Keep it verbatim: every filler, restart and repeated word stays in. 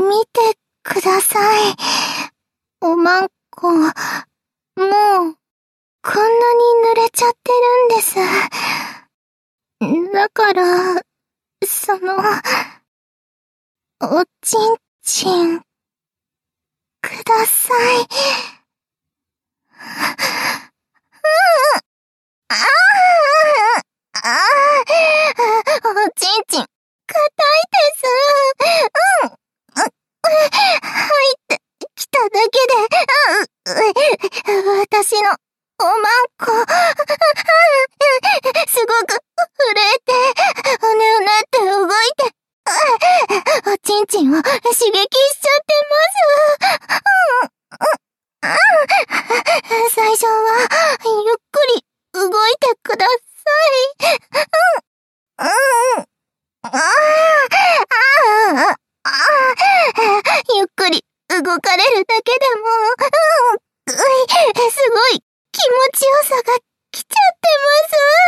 見てください。おまんこ、もう、こんなに濡れちゃってるんです。だから、その、おちんちん、ください。ああ、ああ、おちんちん、硬いです。うん。入ってきただけで、私のおまんこ、すごく震えて、うねうねって動いて、おちんちんを刺激しちゃってます。最初は、ゆっくり動いてください。うん、うん、ああ、ああ、ああ、ゆっくり動かれるだけでも、うん、すごい気持ちよさが来ちゃってます。